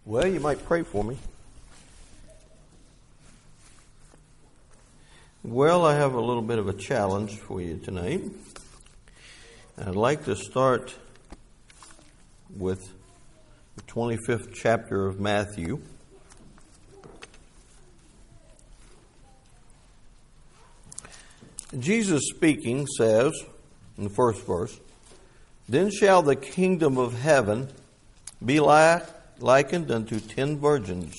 Well, you might pray for me. Well, I have a little bit of a challenge for you tonight. I'd like to start with the 25th chapter of Matthew. Jesus speaking says, in the first verse, "Then shall the kingdom of heaven be likened unto 10 virgins."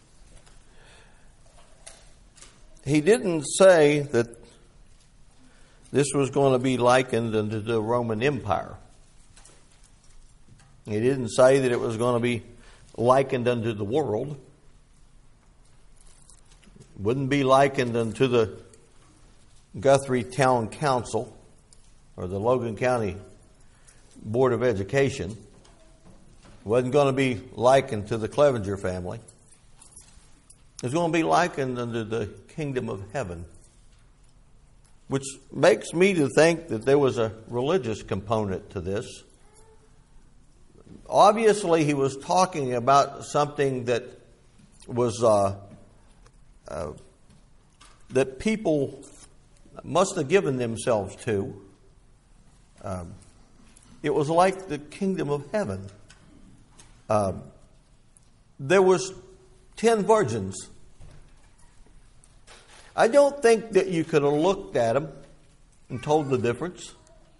He didn't say that this was going to be likened unto the Roman Empire. He didn't say that it was going to be likened unto the world. It wouldn't be likened unto the Guthrie Town Council or the Logan County Board of Education. It wasn't going to be likened to the Clevenger family. It's going to be likened unto the kingdom of heaven, which makes me to think that there was a religious component to this. Obviously, he was talking about something that was that people must have given themselves to. It was like the kingdom of heaven. There was 10 virgins. I don't think that you could have looked at them and told the difference.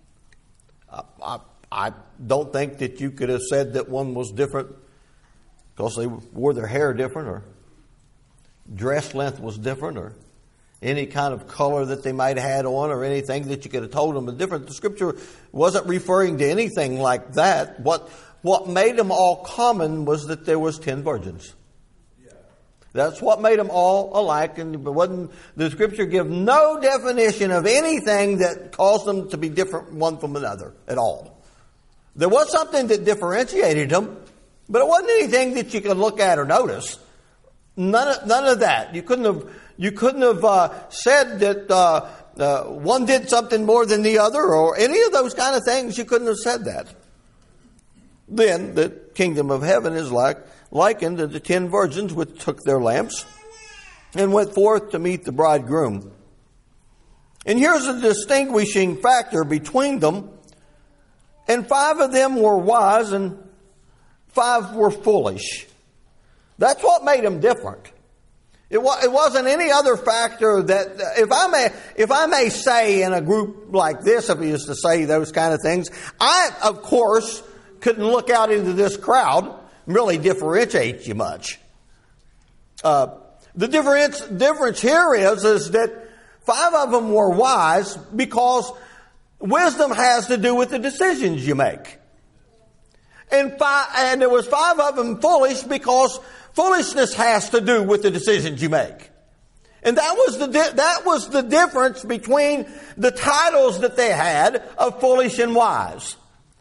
I don't think that you could have said that one was different because they wore their hair different or dress length was different or any kind of color that they might have had on or anything that you could have told them was different. The Scripture wasn't referring to anything like that. What made them all common was that there was 10 virgins. That's what made them all alike, and the Scripture give no definition of anything that caused them to be different one from another at all. There was something that differentiated them, but it wasn't anything that you could look at or notice. None of that. You couldn't have said that one did something more than the other, or any of those kind of things. You couldn't have said that. Then the kingdom of heaven is likened to the 10 virgins which took their lamps and went forth to meet the bridegroom. And here's a distinguishing factor between them. And 5 of them were wise and 5 were foolish. That's what made them different. It wasn't any other factor that, if I may say in a group like this, if we used to say those kind of things, I, of course, couldn't look out into this crowd and really differentiate you much. The difference here is that 5 of them were wise because wisdom has to do with the decisions you make. And there was 5 of them foolish because foolishness has to do with the decisions you make. And that was the difference between the titles that they had of foolish and wise.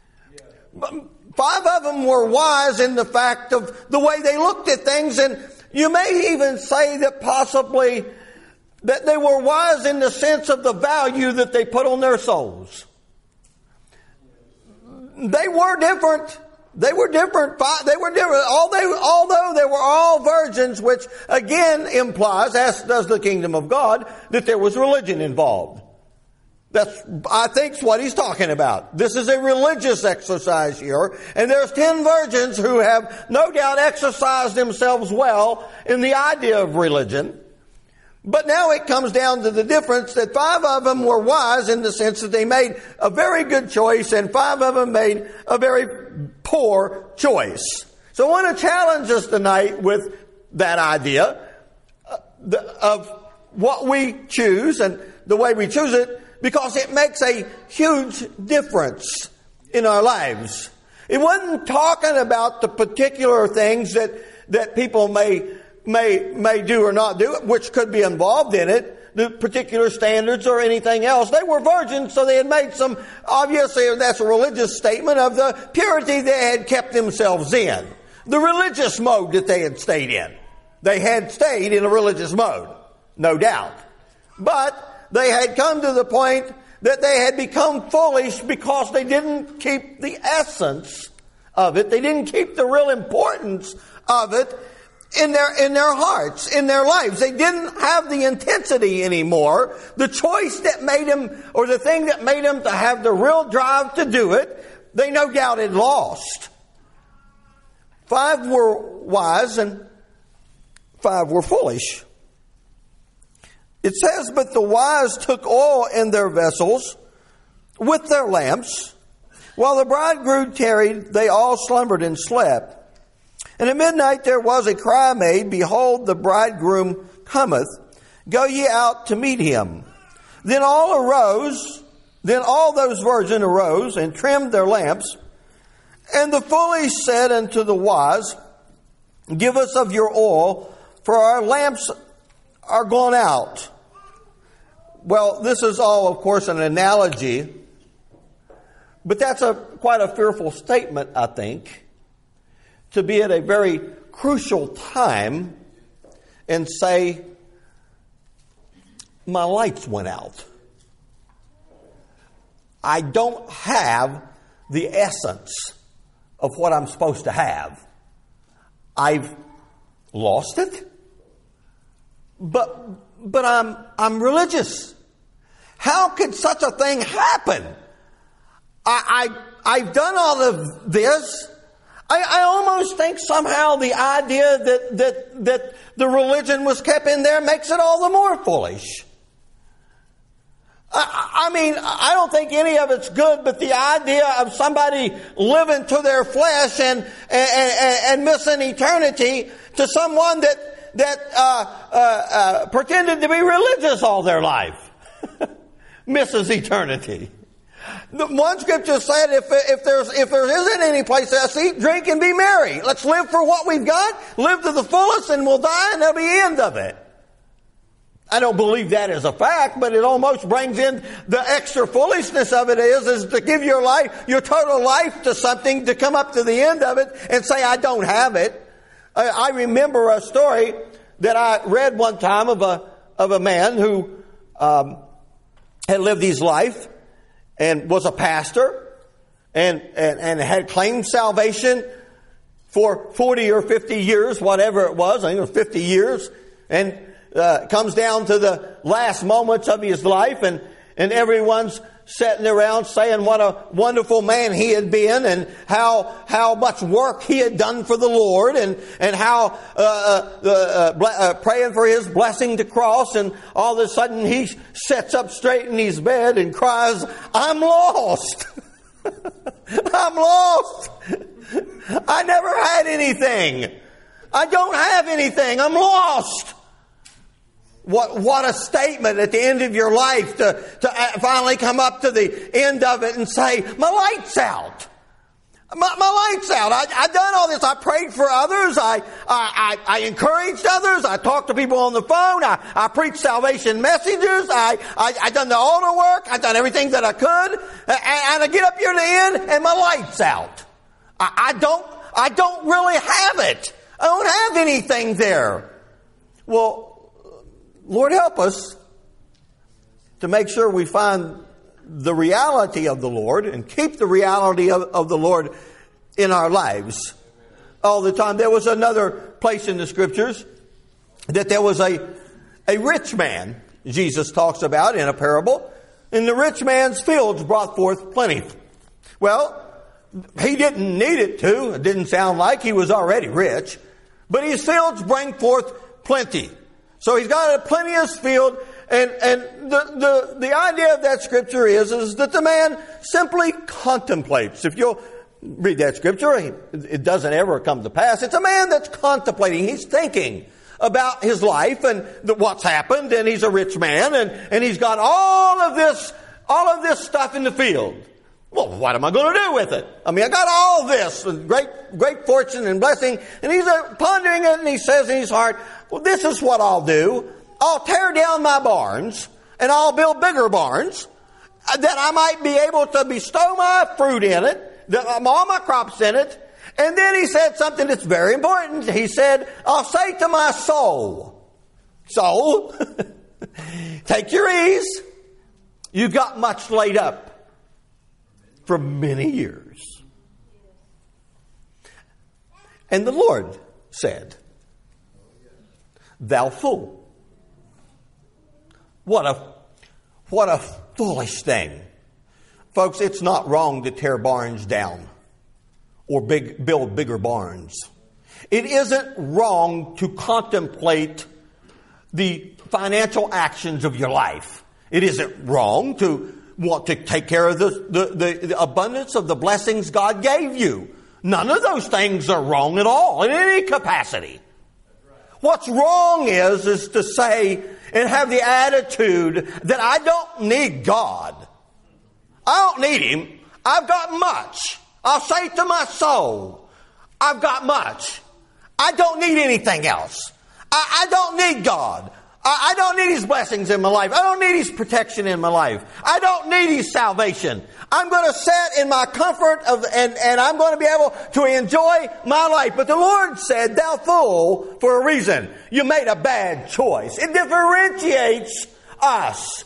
5 of them were wise in the fact of the way they looked at things, and you may even say that possibly that they were wise in the sense of the value that they put on their souls. They were different. They were different. Although they were all virgins, which again implies, as does the kingdom of God, that there was religion involved. That's, I think, what he's talking about. This is a religious exercise here. And there's 10 virgins who have no doubt exercised themselves well in the idea of religion. But now it comes down to the difference that 5 of them were wise in the sense that they made a very good choice and 5 of them made a very poor choice. So I want to challenge us tonight with that idea of what we choose and the way we choose it, because it makes a huge difference in our lives. It wasn't talking about the particular things that people may do or not do, which could be involved in it, the particular standards or anything else. They were virgins, so they had made some, obviously that's a religious statement of the purity they had kept themselves in. The religious mode that they had stayed in. They had stayed in a religious mode, no doubt. But they had come to the point that they had become foolish because they didn't keep the essence of it. They didn't keep the real importance of it in their hearts, in their lives. They didn't have the intensity anymore. The choice that made them, or the thing that made them to have the real drive to do it, they no doubt had lost. 5 were wise and 5 were foolish. It says, but the wise took oil in their vessels with their lamps. While the bridegroom tarried, they all slumbered and slept. And at midnight there was a cry made, behold, the bridegroom cometh. Go ye out to meet him. Then all those virgins arose and trimmed their lamps. And the foolish said unto the wise, give us of your oil, for our lamps are gone out. Well, this is all, of course, an analogy. But that's quite a fearful statement, I think, to be at a very crucial time and say, my lights went out. I don't have the essence of what I'm supposed to have. I've lost it, but I'm religious. How could such a thing happen? I've done all of this. I almost think somehow the idea that the religion was kept in there makes it all the more foolish. I mean, I don't think any of it's good, but the idea of somebody living to their flesh and missing eternity to someone that pretended to be religious all their life misses eternity. One scripture said, if there isn't any place else to eat, drink, and be merry. Let's live for what we've got, live to the fullest, and we'll die, and that'll be the end of it. I don't believe that is a fact, but it almost brings in the extra foolishness of it is to give your life, your total life to something, to come up to the end of it and say, I don't have it. I remember a story that I read one time of a man who had lived his life and was a pastor and had claimed salvation for 40 or 50 years, whatever it was. I think it was 50 years. And comes down to the last moments of his life, and everyone's sitting around saying what a wonderful man he had been, and how much work he had done for the Lord, and how praying for his blessing to cross. And all of a sudden he sits up straight in his bed and cries, I'm lost. I'm lost. I never had anything. I don't have anything. I'm lost. What a statement at the end of your life to finally come up to the end of it and say, my light's out. My light's out. I've done all this. I prayed for others. I encouraged others. I talked to people on the phone. I preached salvation messages. I done the altar work. I done everything that I could. And I get up here to the end and my light's out. I don't really have it. I don't have anything there. Well, Lord, help us to make sure we find the reality of the Lord and keep the reality of the Lord in our lives all the time. There was another place in the Scriptures that there was a rich man Jesus talks about in a parable, and the rich man's fields brought forth plenty. Well, he didn't need it to. It didn't sound like he was already rich, but his fields bring forth plenty. So he's got a plenteous field, and the idea of that scripture is that the man simply contemplates. If you'll read that scripture, it doesn't ever come to pass. It's a man that's contemplating. He's thinking about his life and what's happened, and he's a rich man, and he's got all of this stuff in the field. Well, what am I going to do with it? I mean, I got all this great fortune and blessing, and he's pondering it, and he says in his heart, well, this is what I'll do. I'll tear down my barns, and I'll build bigger barns, that I might be able to bestow my fruit in it, all my crops in it. And then he said something that's very important. He said, I'll say to my soul, soul, take your ease. You've got much laid up for many years. And the Lord said, "Thou fool." What a foolish thing. Folks, it's not wrong to tear barns down or build bigger barns. It isn't wrong to contemplate the financial actions of your life. It isn't wrong to want to take care of the abundance of the blessings God gave you. None of those things are wrong at all in any capacity. What's wrong is to say and have the attitude that I don't need God. I don't need Him. I've got much. I'll say to my soul, I've got much. I don't need anything else. I don't need God. I don't need His blessings in my life. I don't need His protection in my life. I don't need His salvation. I'm going to sit in my comfort and I'm going to be able to enjoy my life. But the Lord said, "Thou fool," for a reason. You made a bad choice. It differentiates us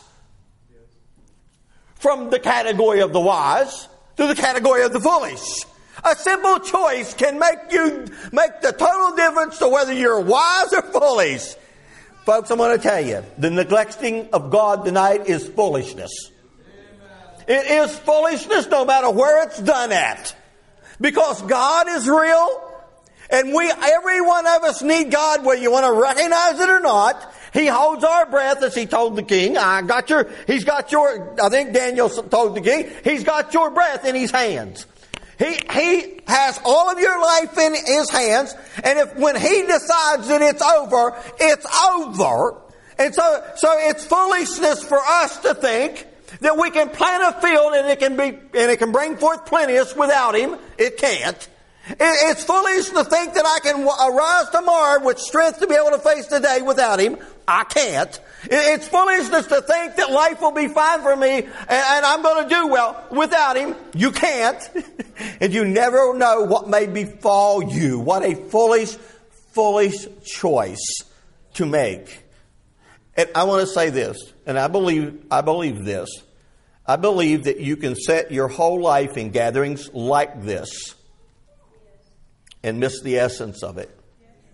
from the category of the wise to the category of the foolish. A simple choice can make the total difference to whether you're wise or foolish. Folks, I'm going to tell you, the neglecting of God tonight is foolishness. It is foolishness no matter where it's done at. Because God is real, and every one of us need God, whether you want to recognize it or not. He holds our breath, as He told the king. I think Daniel told the king, He's got your breath in His hands. He has all of your life in His hands, and when He decides that it's over, it's over. And so it's foolishness for us to think that we can plant a field and it can bring forth plenteous without Him. It can't. It's foolish to think that I can arise tomorrow with strength to be able to face the day without Him. I can't. It's foolishness to think that life will be fine for me and I'm going to do well without Him. You can't. And you never know what may befall you. What a foolish choice to make. And I want to say this, and I believe this. I believe that you can set your whole life in gatherings like this and miss the essence of it.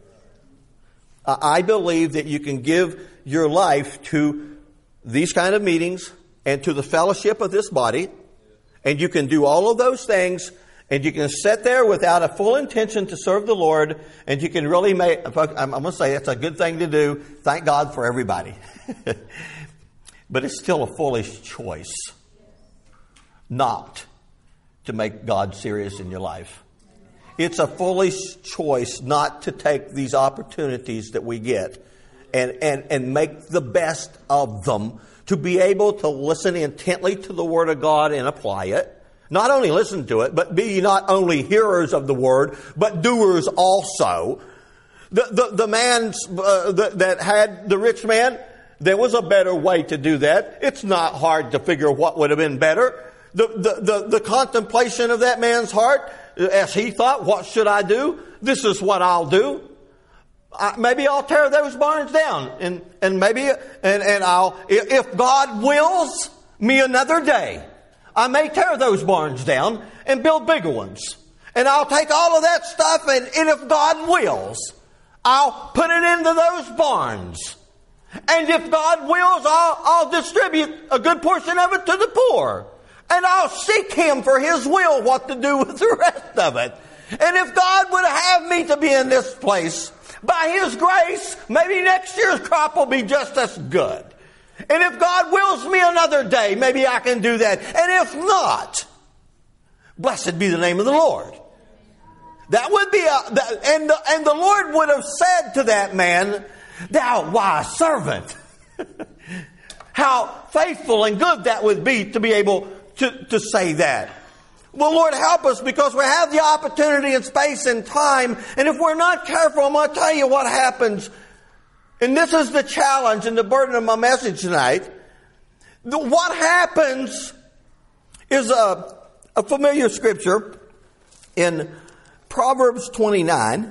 I believe that you can give your life to these kind of meetings and to the fellowship of this body, and you can do all of those things, and you can sit there without a full intention to serve the Lord, and you can really make, I'm going to say it's a good thing to do. Thank God for everybody. But it's still a foolish choice not to make God serious in your life. It's a foolish choice not to take these opportunities that we get and make the best of them, to be able to listen intently to the Word of God and apply it. Not only listen to it, but be not only hearers of the Word, but doers also. The man that had the rich man, there was a better way to do that. It's not hard to figure what would have been better. The contemplation of that man's heart, as he thought, what should I do? This is what I'll do. Maybe I'll tear those barns down, and maybe I'll, if God wills me another day, I may tear those barns down and build bigger ones. And I'll take all of that stuff, and if God wills, I'll put it into those barns. And if God wills, I'll distribute a good portion of it to the poor. And I'll seek Him for His will, what to do with the rest of it. And if God would have me to be in this place, by His grace, maybe next year's crop will be just as good. And if God wills me another day, maybe I can do that. And if not, blessed be the name of the Lord. That would be and the Lord would have said to that man, "Thou wise servant." How faithful and good that would be to be able to say that. Well, Lord, help us, because we have the opportunity and space and time. And if we're not careful, I'm going to tell you what happens. And this is the challenge and the burden of my message tonight. What happens is a familiar scripture in Proverbs 29.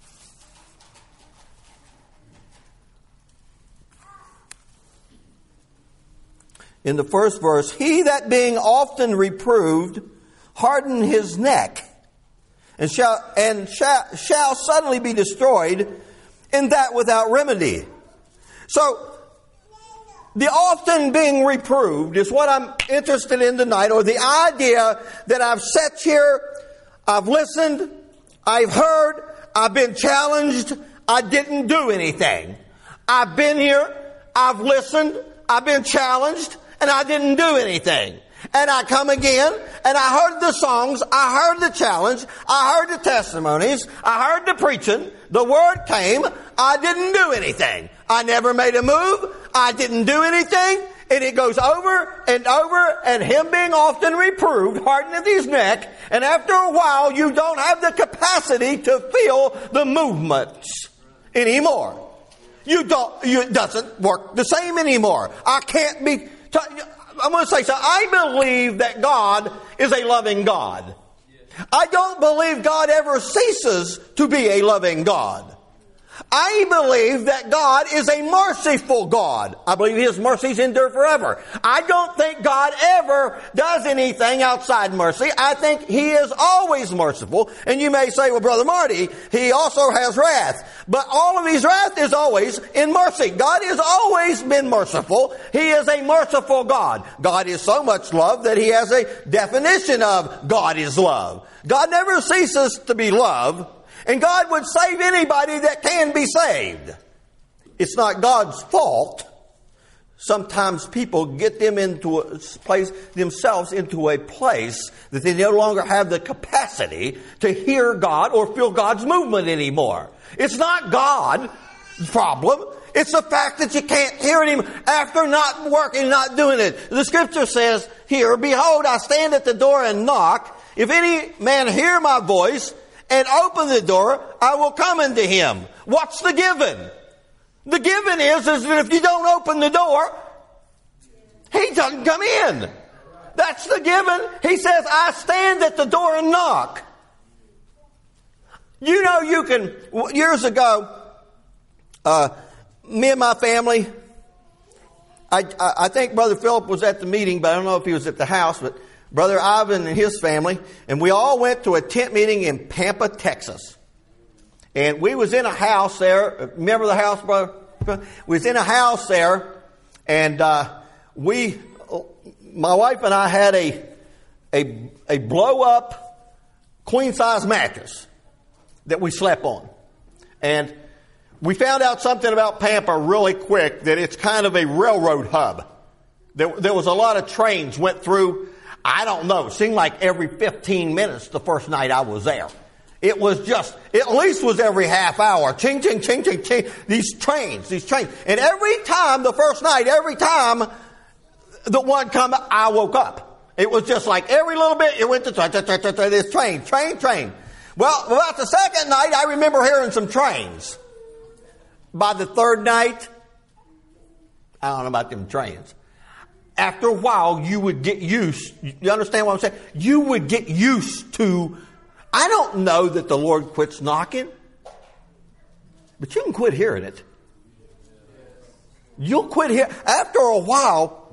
In the first verse, "He that being often reproved hardened his neck, and shall suddenly be destroyed, and that without remedy. So, the often being reproved is what I'm interested in tonight, or the idea that I've sat here, I've listened, I've heard, I've been challenged, I didn't do anything. I've been here, I've listened, I've been challenged, and I didn't do anything. And I come again, and I heard the songs, I heard the challenge, I heard the testimonies, I heard the preaching, the word came, I didn't do anything. I never made a move, I didn't do anything, and it goes over, and him being often reproved hardeneth his neck, and after a while you don't have the capacity to feel the movements anymore. It doesn't work the same anymore. I'm going to say so. I believe that God is a loving God. I don't believe God ever ceases to be a loving God. I believe that God is a merciful God. I believe His mercies endure forever. I don't think God ever does anything outside mercy. I think He is always merciful. And you may say, well, Brother Marty, He also has wrath. But all of His wrath is always in mercy. God has always been merciful. He is a merciful God. God is so much love that He has a definition of God is love. God never ceases to be love. And God would save anybody that can be saved. It's not God's fault. Sometimes people get themselves into a place that they no longer have the capacity to hear God or feel God's movement anymore. It's not God's problem. It's the fact that you can't hear Him after not working, not doing it. The Scripture says here, behold, I stand at the door and knock. If any man hear my voice and open the door, I will come into him. What's the given? The given is that if you don't open the door, He doesn't come in. That's the given. He says, I stand at the door and knock. You know, you can, years ago, me and my family, I think Brother Philip was at the meeting, but I don't know if he was at the house, but Brother Ivan and his family, and we all went to a tent meeting in Pampa, Texas. And we was in a house there. Remember the house, brother? We was in a house there, and my wife and I had a blow-up queen-size mattress that we slept on. And we found out something about Pampa really quick, that it's kind of a railroad hub. There was a lot of trains went through. I don't know. It seemed like every 15 minutes the first night I was there. It was just, at least was every half hour. Ching, ching, ching, ching, ching. These trains. And every time, the first night, every time the one come, I woke up. It was just like every little bit, it went to this train. Well, about the second night, I remember hearing some trains. By the third night, I don't know about them trains. After a while, you would get used. You understand what I'm saying? You would get used to. I don't know that the Lord quits knocking, but you can quit hearing it. You'll quit hearing. After a while,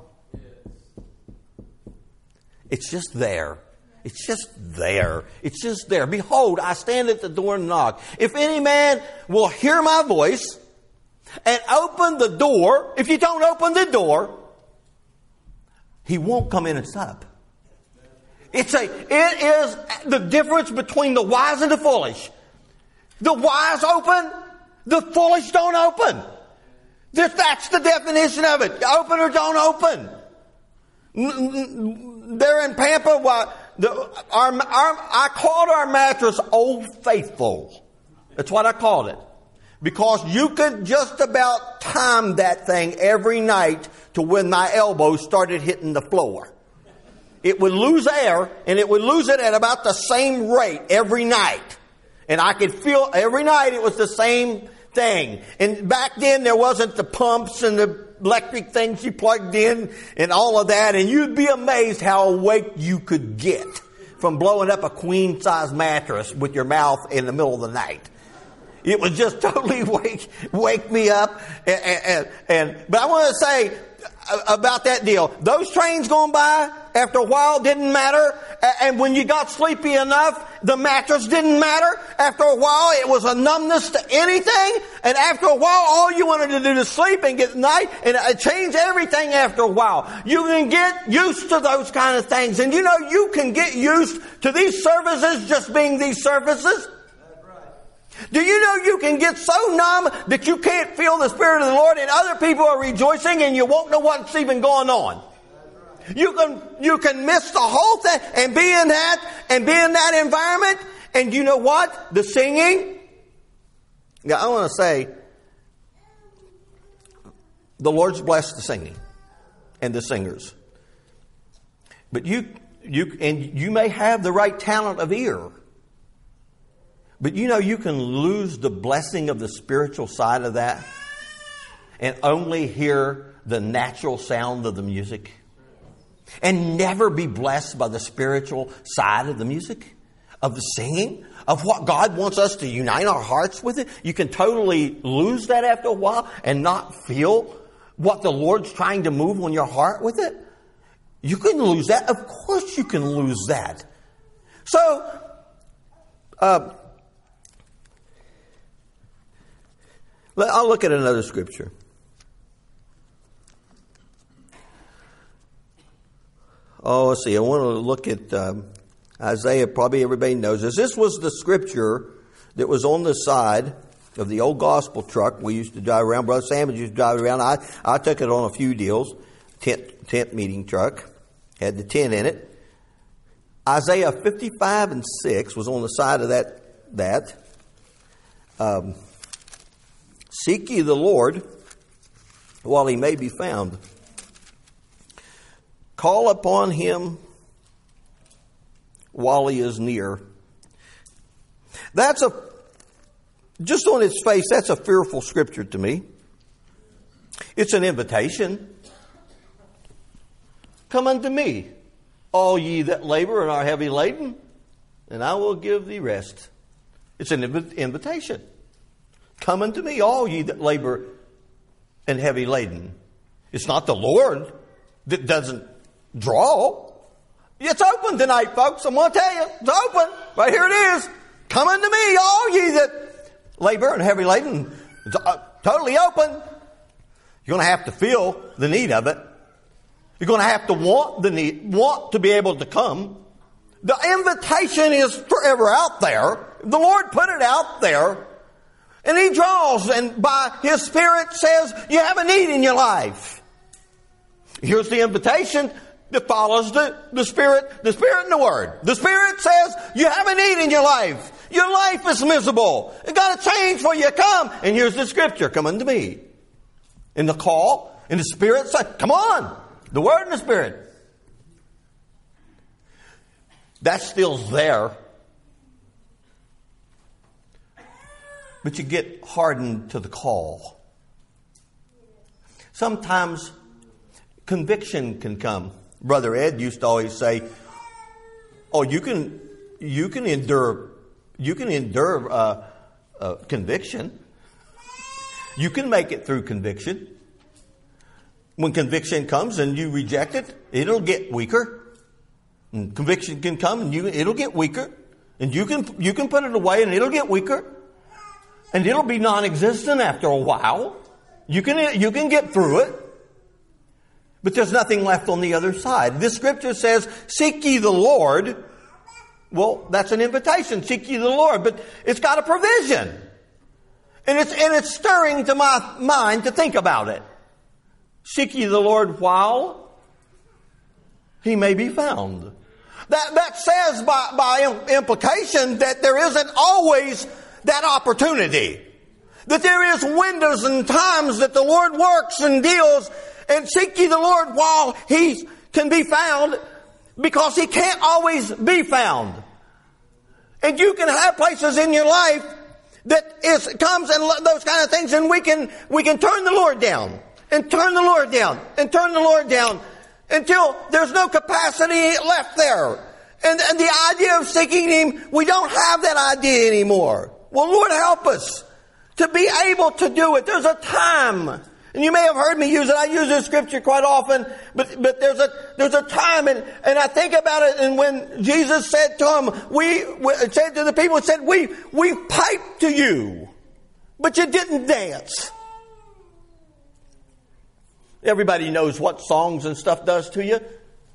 it's just there. It's just there. It's just there. Behold, I stand at the door and knock. If any man will hear my voice and open the door, if you don't open the door, he won't come in and sup. It is the difference between the wise and the foolish. The wise open, the foolish don't open. That's the definition of it. Open or don't open. There in Pampa, I called our mattress Old Faithful. That's what I called it. Because you could just about time that thing every night to when my elbows started hitting the floor. It would lose air, and it would lose it at about the same rate every night. And I could feel every night it was the same thing. And back then there wasn't the pumps and the electric things you plugged in and all of that. And you'd be amazed how awake you could get from blowing up a queen-size mattress with your mouth in the middle of the night. It would just totally wake me up. But I want to say about that deal. Those trains going by after a while didn't matter. And when you got sleepy enough, the mattress didn't matter. After a while, it was a numbness to anything. And after a while, all you wanted to do is sleep and get night, and it changed everything after a while. You can get used to those kind of things. And you know, you can get used to these services just being these services. Do you know you can get so numb that you can't feel the Spirit of the Lord, and other people are rejoicing and you won't know what's even going on? You can miss the whole thing and be in that environment. And you know what? The singing. Now I want to say, the Lord's blessed the singing and the singers. But you may have the right talent of ear. But you know, you can lose the blessing of the spiritual side of that and only hear the natural sound of the music and never be blessed by the spiritual side of the music, of the singing, of what God wants us to unite our hearts with it. You can totally lose that after a while and not feel what the Lord's trying to move on your heart with it. You can lose that. Of course you can lose that. So, I'll look at another scripture. Oh, let's see. I want to look at Isaiah. Probably everybody knows this. This was the scripture that was on the side of the old gospel truck we used to drive around. Brother Sam used to drive around. I took it on a few deals. Tent meeting truck. Had the tent in it. Isaiah 55 and 6 was on the side of that. Seek ye the Lord while he may be found. Call upon him while he is near. Just on its face, that's a fearful scripture to me. It's an invitation. Come unto me, all ye that labor and are heavy laden, and I will give thee rest. It's an invitation. Come unto me, all ye that labor and heavy laden. It's not the Lord that doesn't draw. It's open tonight, folks. I'm going to tell you. It's open. Right here it is. Come unto me, all ye that labor and heavy laden. It's totally open. You're going to have to feel the need of it. You're going to have to want to be able to come. The invitation is forever out there. The Lord put it out there. And he draws, and by his Spirit says, you have a need in your life. Here's the invitation that follows the Spirit and the Word. The Spirit says, you have a need in your life. Your life is miserable. It's got to change for you. Come. And here's the scripture. Come unto me. And the call, and the Spirit says, come on. The Word and the Spirit. That's still there. But you get hardened to the call. Sometimes conviction can come. Brother Ed used to always say, "Oh, you can endure conviction. You can make it through conviction. When conviction comes and you reject it, it'll get weaker. And conviction can come and it'll get weaker, and you can put it away and it'll get weaker." And it'll be non-existent after a while. You can get through it. But there's nothing left on the other side. This scripture says, seek ye the Lord. Well, that's an invitation. Seek ye the Lord. But it's got a provision. And it's stirring to my mind to think about it. Seek ye the Lord while he may be found. That says by implication that there isn't always that opportunity. That there is windows and times that the Lord works and deals, and seek ye the Lord while he can be found, because he can't always be found. And you can have places in your life that comes and those kind of things, and we can turn the Lord down and turn the Lord down and turn the Lord down until there's no capacity left there. And the idea of seeking him, we don't have that idea anymore. Well, Lord, help us to be able to do it. There's a time. And you may have heard me use it. I use this scripture quite often, but there's a time, and I think about it, and when Jesus said to him, said to the people, said, we piped to you, but you didn't dance. Everybody knows what songs and stuff does to you.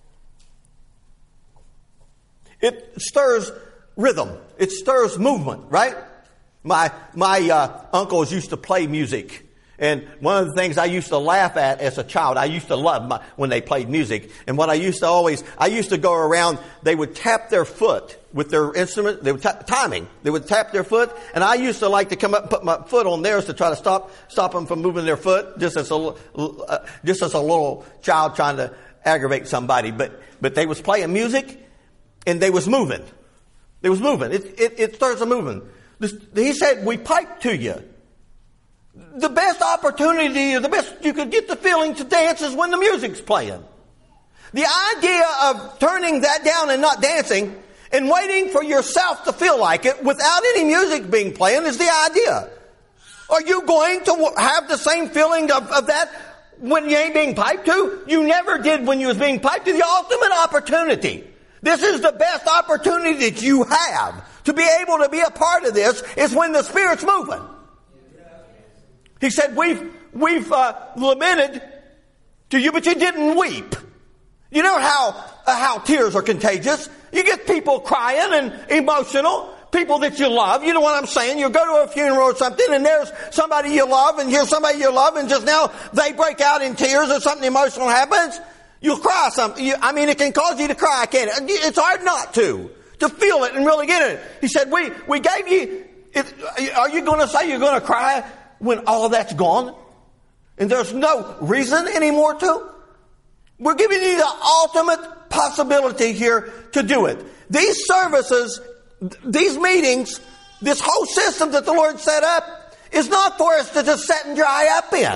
It stirs rhythm. It stirs movement, right? My uncles used to play music. And one of the things I used to laugh at as a child, I used to love when they played music. And what I used to go around, they would tap their foot with their instrument. They would timing. They would tap their foot. And I used to like to come up and put my foot on theirs to try to stop them from moving their foot, just as a little child trying to aggravate somebody. But they was playing music and they was moving. They was moving. It starts a movement. He said, we pipe to you. The best opportunity, or the best you could get the feeling to dance is when the music's playing. The idea of turning that down and not dancing and waiting for yourself to feel like it without any music being playing is the idea. Are you going to have the same feeling of that when you ain't being piped to? You never did when you was being piped to. The ultimate opportunity. This is the best opportunity that you have to be able to be a part of this is when the Spirit's moving. He said, we've lamented to you, but you didn't weep. You know how tears are contagious. You get people crying and emotional, people that you love. You know what I'm saying? You go to a funeral or something, and there's somebody you love, and here's somebody you love, and just now they break out in tears or something emotional happens. You'll cry something. It can cause you to cry, can't it? It's hard not to feel it and really get it. He said, we gave you it. Are you going to say you're going to cry when all of that's gone and there's no reason anymore to? We're giving you the ultimate possibility here to do it. These services, these meetings, this whole system that the Lord set up is not for us to just sit and dry up in.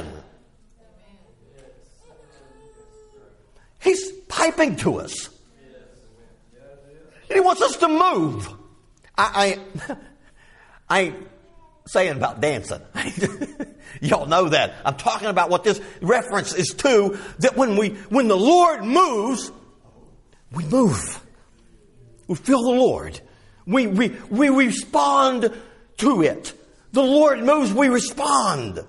He's piping to us. He wants us to move. I ain't saying about dancing. Y'all know that. I'm talking about what this reference is to, that when the Lord moves, we move. We feel the Lord. We respond to it. The Lord moves, we respond.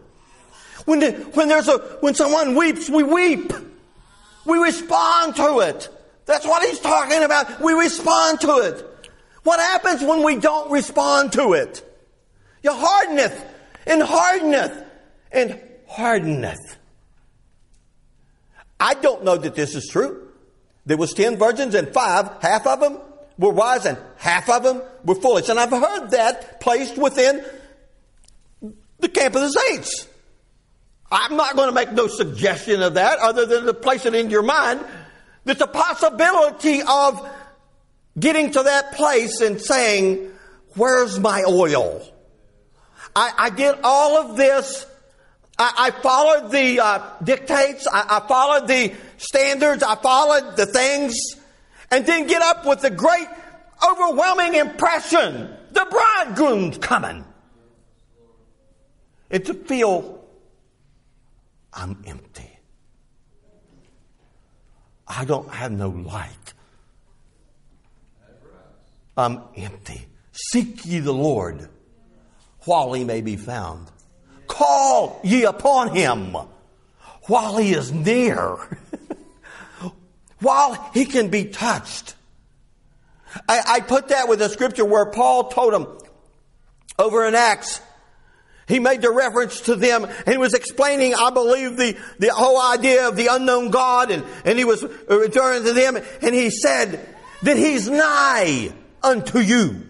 When someone weeps, we weep. We respond to it. That's what he's talking about. We respond to it. What happens when we don't respond to it? You hardeneth and hardeneth and hardeneth. I don't know that this is true. There was 10 virgins and half of them were wise and half of them were foolish. And I've heard that placed within the camp of the saints. I'm not going to make no suggestion of that other than to place it in your mind that the possibility of getting to that place and saying, where's my oil? I did all of this. I followed the dictates. I followed the standards. I followed the things. And then get up with the great, overwhelming impression. The bridegroom's coming. And to feel, I'm empty. I don't have no light. I'm empty. Seek ye the Lord while he may be found. Call ye upon him while he is near. While he can be touched. I put that with a scripture where Paul told them over in Acts. He made the reference to them and he was explaining, I believe, the whole idea of the unknown God, and he was returning to them, and he said that he's nigh unto you.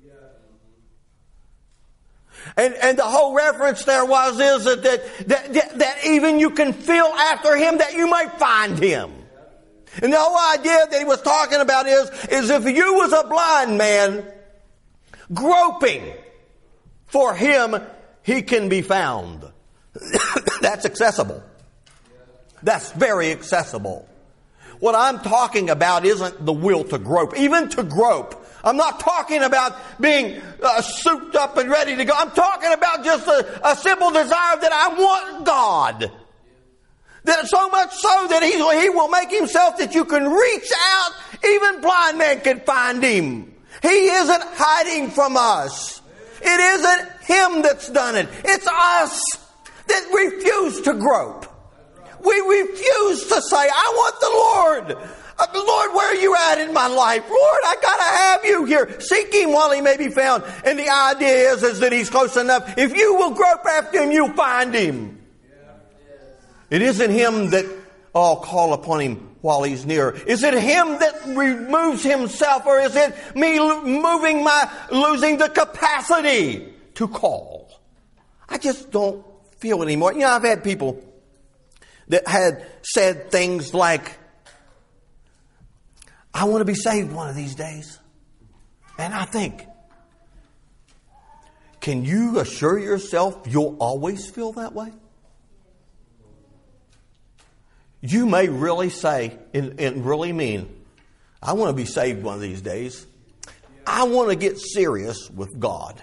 And the whole reference there is that even you can feel after him that you might find him. And the whole idea that he was talking about is if you was a blind man groping for him, he can be found. That's accessible. That's very accessible. What I'm talking about isn't the will to grope. Even to grope. I'm not talking about being souped up and ready to go. I'm talking about just a simple desire that I want God. That so much so that he will make himself that you can reach out, even blind man can find him. He isn't hiding from us. It isn't him that's done it. It's us that refuse to grope. We refuse to say, I want the Lord. Lord, where are you at in my life? Lord, I gotta have you here. Seek him while he may be found. And the idea is that he's close enough. If you will grope after him, you'll find him. It isn't him that, call upon him while he's near. Is it him that removes himself, or is it me losing the capacity to call? I just don't feel it anymore. You know, I've had people that had said things like, I want to be saved one of these days. And I think, can you assure yourself you'll always feel that way? You may really say and really mean, I want to be saved one of these days. I want to get serious with God.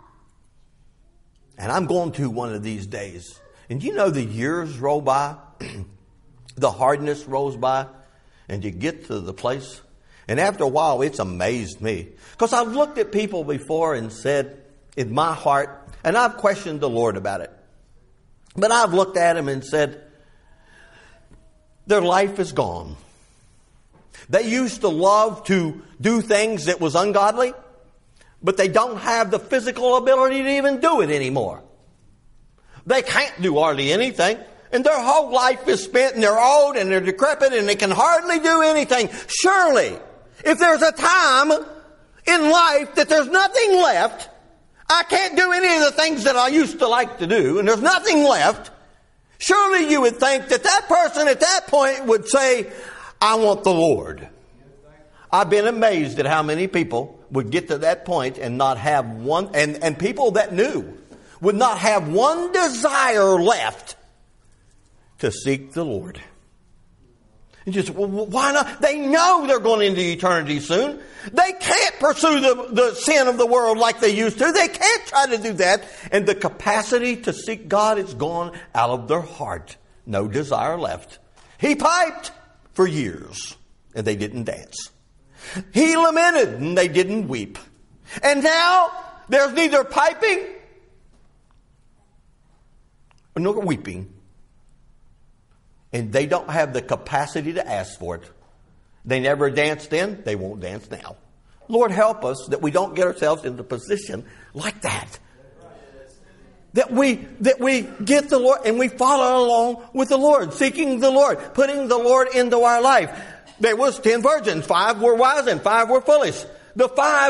And I'm going to one of these days. And you know, the years roll by, the hardness rolls by, and you get to the place. And after a while, it's amazed me. Because I've looked at people before and said, in my heart, and I've questioned the Lord about it. But I've looked at them and said, their life is gone. They used to love to do things that was ungodly, but they don't have the physical ability to even do it anymore. They can't do hardly anything. And their whole life is spent, and they're old and they're decrepit and they can hardly do anything. Surely, if there's a time in life that there's nothing left, I can't do any of the things that I used to like to do, and there's nothing left, surely you would think that that person at that point would say, I want the Lord. I've been amazed at how many people would get to that point and not have one, and people that knew would not have one desire left to seek the Lord. And just, well, why not? They know they're going into eternity soon. They can't pursue the sin of the world like they used to. They can't try to do that. And the capacity to seek God is gone out of their heart. No desire left. He piped for years, and they didn't dance. He lamented, and they didn't weep. And now there's neither piping nor weeping. And they don't have the capacity to ask for it. They never danced then. They won't dance now. Lord, help us that we don't get ourselves into a position like that. That we get the Lord and we follow along with the Lord, seeking the Lord, putting the Lord into our life. There was 10 virgins. 5 were wise and 5 were foolish. I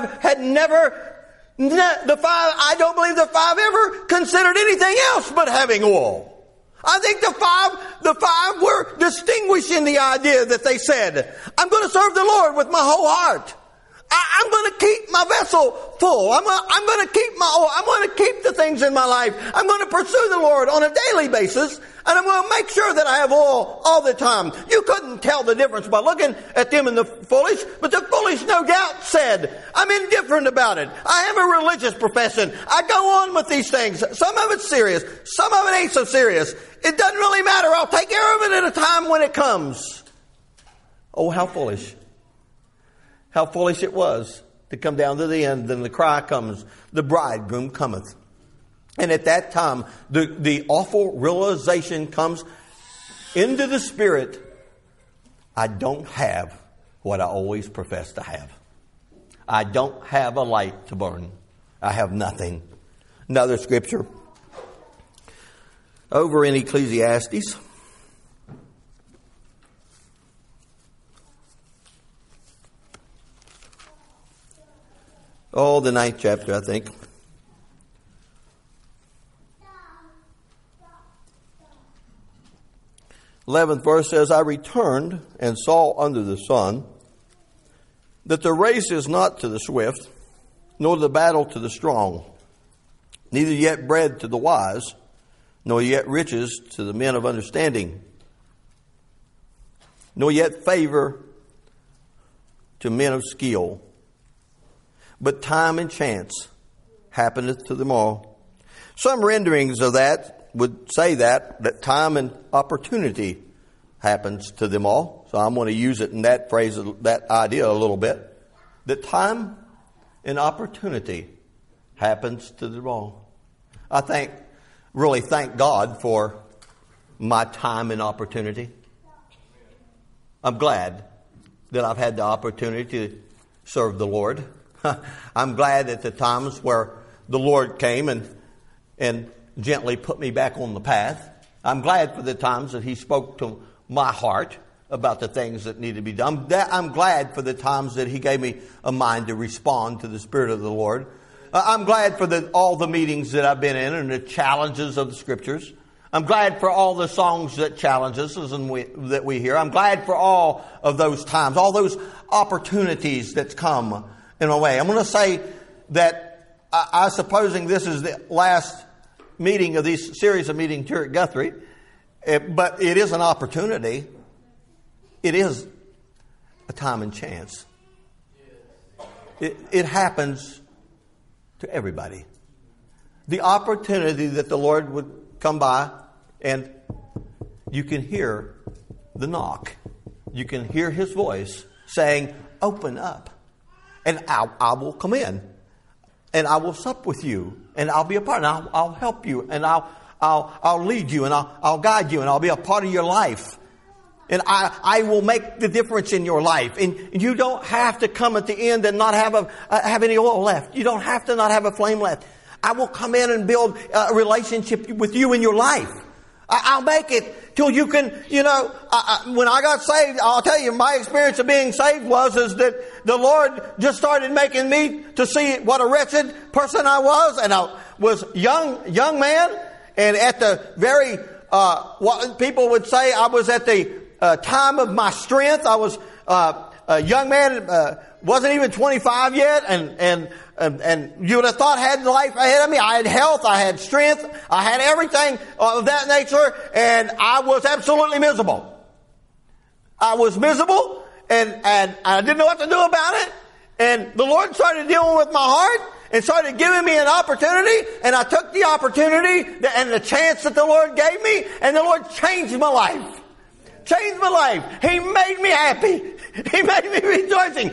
don't believe the 5 ever considered anything else but having oil. I think the five were distinguished in the idea that they said, I'm going to serve the Lord with my whole heart. I'm going to keep my vessel full. I'm going to keep my oil. I'm going to keep the things in my life. I'm going to pursue the Lord on a daily basis. And I'm going to make sure that I have oil all the time. You couldn't tell the difference by looking at them and the foolish. But the foolish no doubt said, I'm indifferent about it. I have a religious profession. I go on with these things. Some of it's serious. Some of it ain't so serious. It doesn't really matter. I'll take care of it at a time when it comes. Oh, how foolish. How foolish it was to come down to the end. Then the cry comes, the bridegroom cometh. And at that time, the awful realization comes into the spirit. I don't have what I always profess to have. I don't have a light to burn. I have nothing. Another scripture over in Ecclesiastes. Oh, the 9th chapter, I think. 11th verse says, I returned and saw under the sun that the race is not to the swift, nor the battle to the strong, neither yet bread to the wise, nor yet riches to the men of understanding, nor yet favor to men of skill. But time and chance happeneth to them all. Some renderings of that would say that time and opportunity happens to them all. So I'm going to use it in that phrase, that idea a little bit. That time and opportunity happens to them all. I really thank God for my time and opportunity. I'm glad that I've had the opportunity to serve the Lord. I'm glad at the times where the Lord came and gently put me back on the path. I'm glad for the times that He spoke to my heart about the things that need to be done. I'm glad for the times that He gave me a mind to respond to the Spirit of the Lord. I'm glad for all the meetings that I've been in and the challenges of the Scriptures. I'm glad for all the songs that challenge us and that we hear. I'm glad for all of those times, all those opportunities that's come in a way. I'm going to say that I supposing this is the last meeting of this series of meetings here at Guthrie, but it is an opportunity. It is a time and chance. It happens to everybody. The opportunity that the Lord would come by and you can hear the knock. You can hear His voice saying, open up and I will come in and I will sup with you and I'll be a part and I'll help you and I'll lead you and I'll guide you and I'll be a part of your life. And I will make the difference in your life. And you don't have to come at the end and not have any oil left. You don't have to not have a flame left. I will come in and build a relationship with you in your life. I'll make it till you can, when I got saved, I'll tell you, my experience of being saved is that the Lord just started making me to see what a wretched person I was. And I was young man. And at the very, what people would say, I was at the time of my strength. I was a young man, wasn't even 25 yet, and you would have thought I had life ahead of me. I had health, I had strength, I had everything of that nature, and I was absolutely miserable. I was miserable, and I didn't know what to do about it. And the Lord started dealing with my heart and started giving me an opportunity, and I took the opportunity and the chance that the Lord gave me, and the Lord changed my life. Changed my life. He made me happy. He made me rejoicing.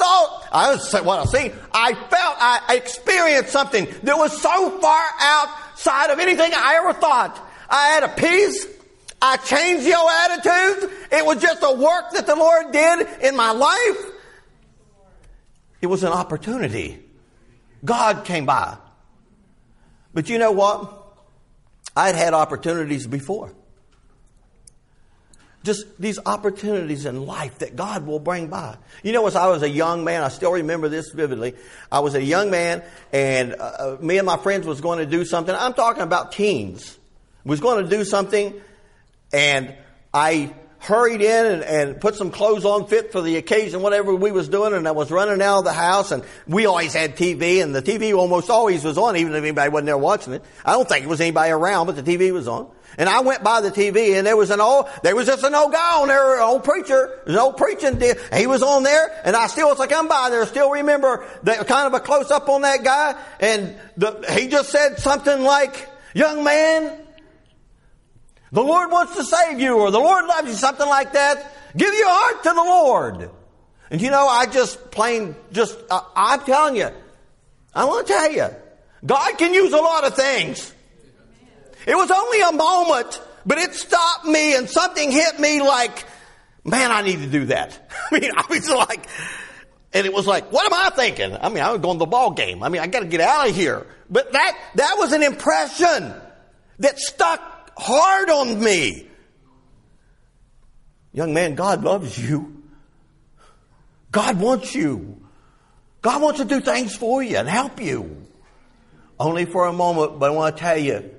I experienced something that was so far outside of anything I ever thought. I had a peace. I changed your attitudes. It was just a work that the Lord did in my life. It was an opportunity. God came by. But you know what? I'd had opportunities before. Just these opportunities in life that God will bring by. As I was a young man, I still remember this vividly. I was a young man, and me and my friends was going to do something. I'm talking about teens. We was going to do something, and I hurried in and put some clothes on fit for the occasion, whatever we was doing, and I was running out of the house, and we always had TV, and the TV almost always was on, even if anybody wasn't there watching it. I don't think it was anybody around, but the TV was on. And I went by the TV, and there was just an old guy on there, an old preacher, an old preaching. He was on there, and I still, as I come by there, still remember that kind of a close up on that guy. And he just said something like, "Young man, the Lord wants to save you," or "The Lord loves you," something like that. "Give your heart to the Lord." And I'm telling you, I want to tell you, God can use a lot of things. It was only a moment, but it stopped me and something hit me like, man, I need to do that. I was like, and it was like, what am I thinking? I was going to the ball game. I got to get out of here. But that was an impression that stuck hard on me. Young man, God loves you. God wants you. God wants to do things for you and help you. Only for a moment, but I want to tell you,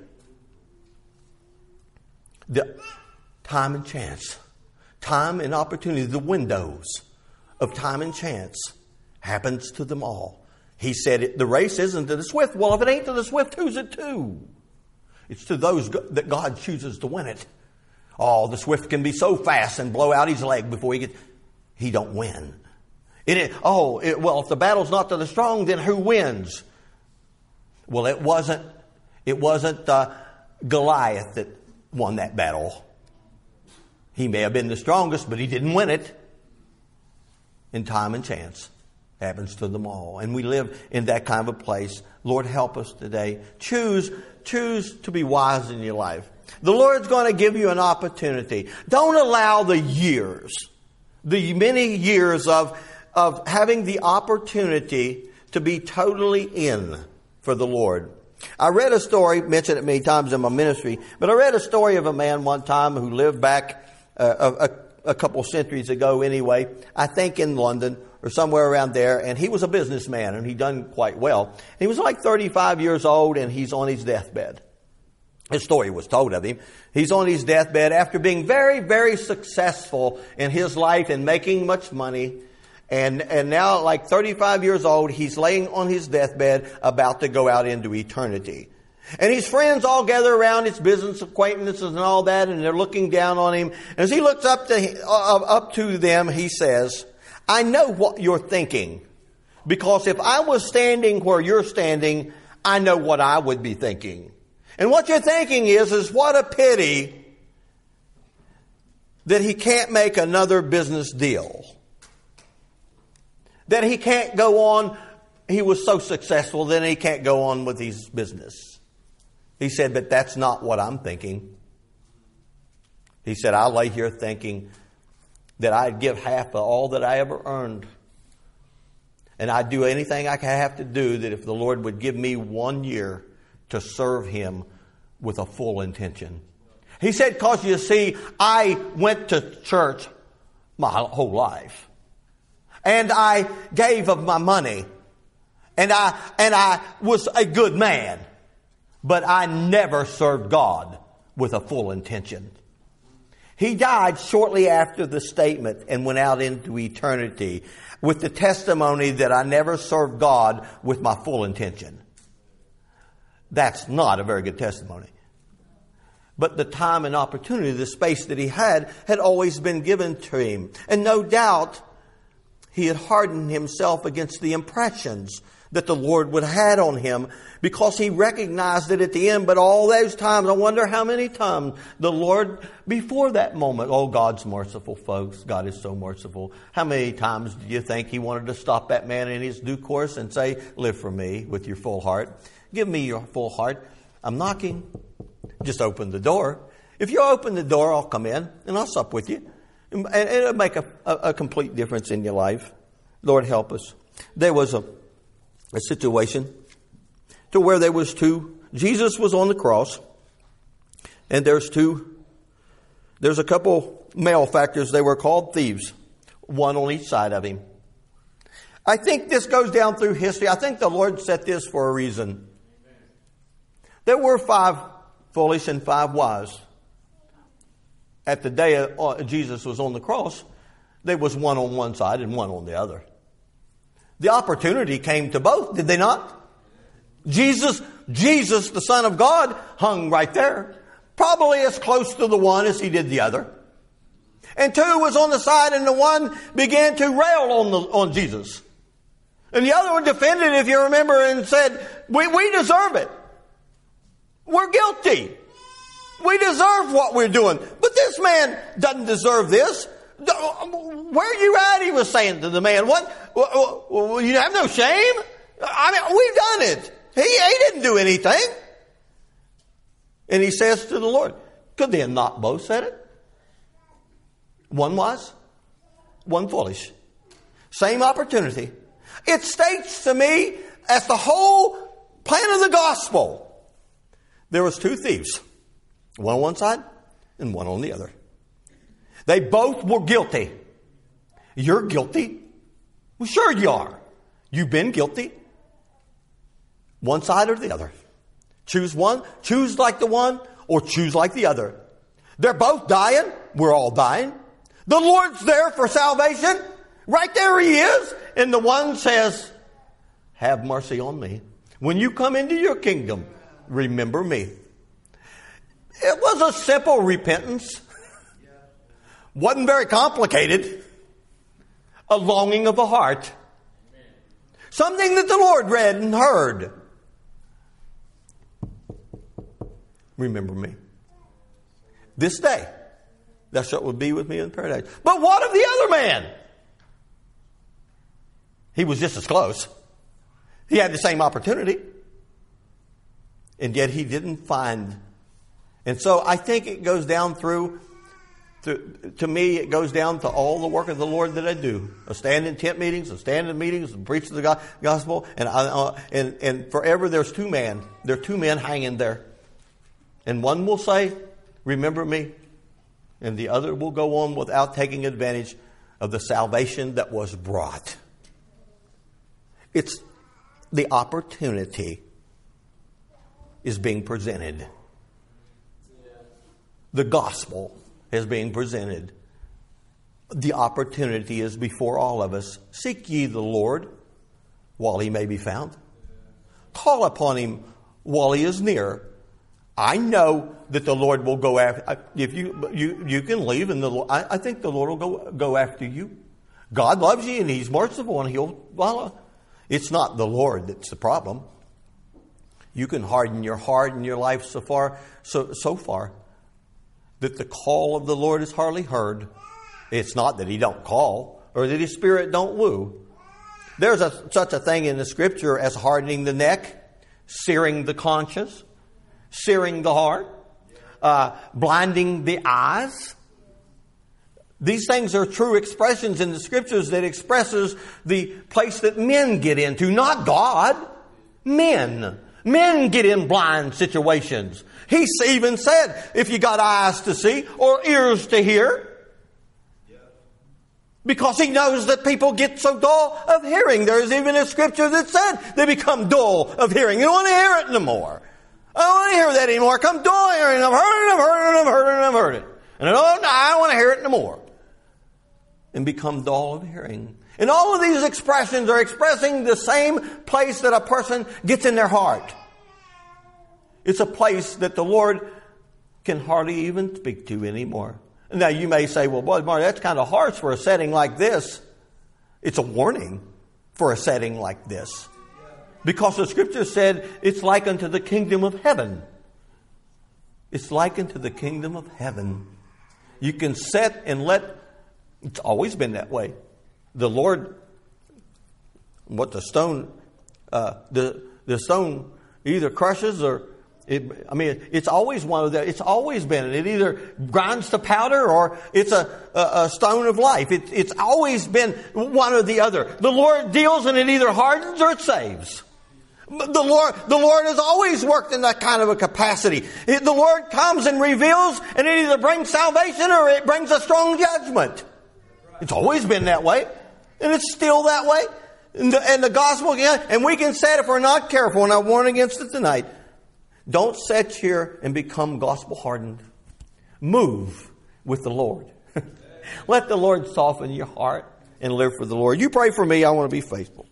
the time and chance, time and opportunity, the windows of time and chance happens to them all. He said the race isn't to the swift. Well, if it ain't to the swift, who's it to? It's to those that God chooses to win it. Oh, the swift can be so fast and blow out his leg before he don't win. If the battle's not to the strong, then who wins? Well, it wasn't Goliath that won that battle. He may have been the strongest, but he didn't win it. And time and chance happens to them all. And we live in that kind of a place. Lord, help us today. Choose to be wise in your life. The Lord's going to give you an opportunity. Don't allow the many years of having the opportunity to be totally in for the Lord. I read a story, mentioned it many times in my ministry, but I read a story of a man one time who lived back a couple centuries ago anyway, I think in London or somewhere around there, and he was a businessman and he'd done quite well. He was like 35 years old and he's on his deathbed. His story was told of him. He's on his deathbed after being very, very successful in his life and making much money. And now, like 35 years old, he's laying on his deathbed about to go out into eternity. And his friends all gather around, his business acquaintances and all that, and they're looking down on him. As he looks up to them, he says, I know what you're thinking. Because if I was standing where you're standing, I know what I would be thinking. And what you're thinking is what a pity that he can't make another business deal. That he can't go on. He was so successful, then he can't go on with his business. He said, but that's not what I'm thinking. He said, I lay here thinking that I'd give half of all that I ever earned. And I'd do anything I have to do that if the Lord would give me 1 year to serve Him with a full intention. He said, because you see, I went to church my whole life. And I gave of my money. And I was a good man. But I never served God with a full intention. He died shortly after the statement and went out into eternity with the testimony that I never served God with my full intention. That's not a very good testimony. But the time and opportunity, the space that he had always been given to him. And no doubt he had hardened himself against the impressions that the Lord would have had on him, because he recognized it at the end. But all those times, I wonder how many times the Lord, before that moment, oh, God's merciful, folks. God is so merciful. How many times do you think he wanted to stop that man in his due course and say, live for me with your full heart. Give me your full heart. I'm knocking. Just open the door. If you open the door, I'll come in and I'll sup with you. And it'll make a complete difference in your life. Lord, help us. There was a situation to where there was Jesus was on the cross, and there's a couple malefactors. They were called thieves, one on each side of him. I think this goes down through history. I think the Lord set this for a reason. There were 5 foolish and 5 wise. At the day Jesus was on the cross, there was one on one side and one on the other. The opportunity came to both, did they not? Jesus, the Son of God, hung right there. Probably as close to the one as he did the other. And 2 was on the side, and the one began to rail on Jesus. And the other one defended, if you remember, and said, we deserve it. We're guilty. We deserve what we're doing. But this man doesn't deserve this. Where are you at? He was saying to the man. What? You have no shame? I mean, we've done it. He didn't do anything. And he says to the Lord, could they have not both said it? One wise, one foolish. Same opportunity. It states to me as the whole plan of the gospel. There was 2 thieves. One on one side and one on the other. They both were guilty. You're guilty? Well, sure you are. You've been guilty. One side or the other. Choose one. Choose like the one or choose like the other. They're both dying. We're all dying. The Lord's there for salvation. Right there He is. And the one says, have mercy on me. When you come into your kingdom, remember me. It was a simple repentance. Wasn't very complicated. A longing of the heart. Something that the Lord read and heard. Remember me. This day, thou shalt be with me in paradise. But what of the other man? He was just as close. He had the same opportunity. And yet he didn't find. And so I think it goes down through, to me, it goes down to all the work of the Lord that I do. I stand in tent meetings, I stand in meetings, and preach the gospel. And forever there's two men. There are two men hanging there. And one will say, remember me. And the other will go on without taking advantage of the salvation that was brought. It's the opportunity is being presented. The gospel is being presented. The opportunity is before all of us. Seek ye the Lord while he may be found. Call upon him while he is near. I know that the Lord will go after. If you can leave, and I think the Lord will go after you. God loves you, and he's merciful, and he'll follow. It's not the Lord that's the problem. You can harden your heart and your life so far that the call of the Lord is hardly heard. It's not that he don't call or that his Spirit don't woo. There's such a thing in the Scripture as hardening the neck, searing the conscience, searing the heart, blinding the eyes. These things are true expressions in the Scriptures that expresses the place that men get into, not God. Men. Men get in blind situations. He even said, if you got eyes to see or ears to hear. Because he knows that people get so dull of hearing. There's even a scripture that said they become dull of hearing. You don't want to hear it no more. I don't want to hear that anymore. Come dull hearing. I've heard it. And I don't want to hear it no more. And become dull of hearing. And all of these expressions are expressing the same place that a person gets in their heart. It's a place that the Lord can hardly even speak to anymore. Now you may say, well, boy, Marty, that's kind of harsh for a setting like this. It's a warning for a setting like this. Because the Scripture said it's like unto the kingdom of heaven. It's like unto the kingdom of heaven. You can set and let. It's always been that way. The Lord, the stone either crushes or, it's always one of that. It's always been. It either grinds to powder or it's a stone of life. It's always been one or the other. The Lord deals and it either hardens or it saves. The Lord has always worked in that kind of a capacity. The Lord comes and reveals and it either brings salvation or it brings a strong judgment. It's always been that way. And it's still that way. And the gospel, and we can say it if we're not careful, and I warn against it tonight. Don't sit here and become gospel hardened. Move with the Lord. Let the Lord soften your heart and live for the Lord. You pray for me. I want to be faithful.